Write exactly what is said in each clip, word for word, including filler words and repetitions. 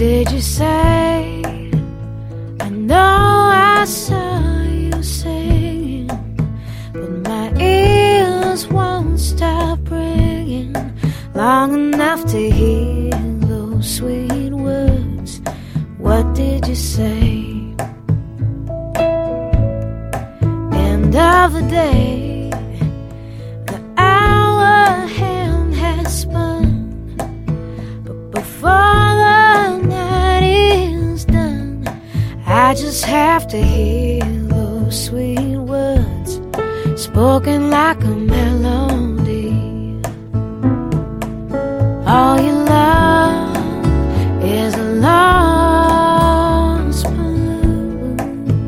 did you say? I know I saw you singing, but my ears won't stop ringing long enough to hear those sweet words. What did you say? End of the day, the hour hand has spun, but before the night is done, I just have to hear those sweet words spoken like a melody. All you love is a lost balloon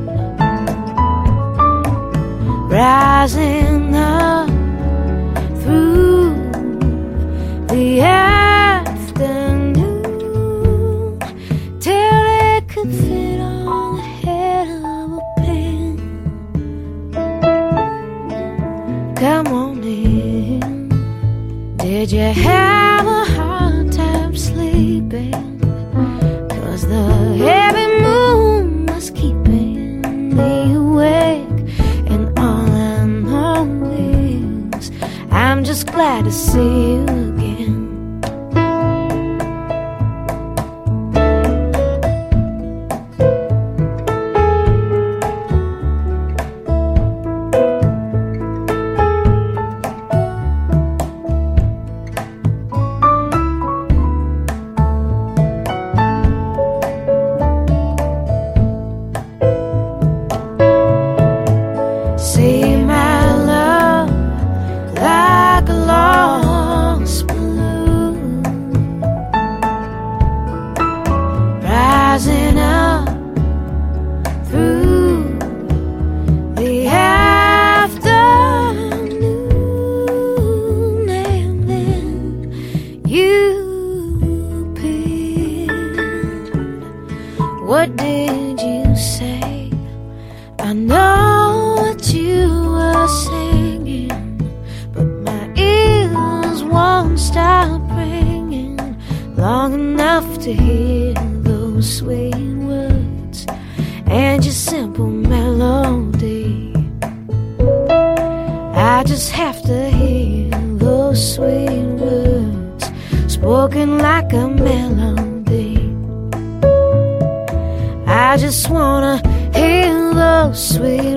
rising up through the afternoon till it could fit on the head of a pin. Come on in. Did you have a hard time sleeping? 'Cause the heavy moon was keeping me awake, and all I know is I'm just glad to see you again. See my love like a lost balloon rising up through the afternoon, and then you appeared. What did you say? I know what you were singing, but my ears won't stop ringing long enough to hear those sweet words and your simple melody. I just have to hear those sweet words spoken like a melody. I just wanna hear those sweet